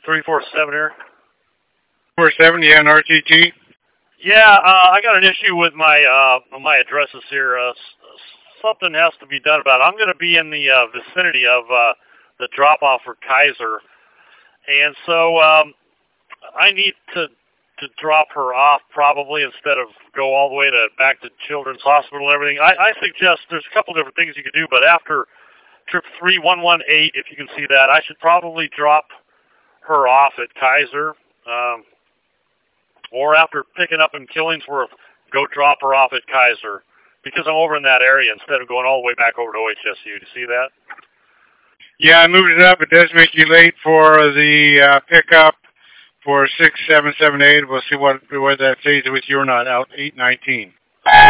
347 here. 47, yeah, an RTT? Yeah, I got an issue with my addresses here. Something has to be done about it. I'm going to be in the vicinity of the drop-off for Kaiser, and so I need to drop her off probably instead of go all the way back to Children's Hospital and everything. I suggest there's a couple different things you could do, but after trip 3118, if you can see that, I should probably drop her off at Kaiser. Or after picking up in Killingsworth, go drop her off at Kaiser, because I'm over in that area instead of going all the way back over to OHSU. Do you see that? Yeah, I moved it up. It does make you late for the pickup for 6778. We'll see where that stays with you or not, out 819.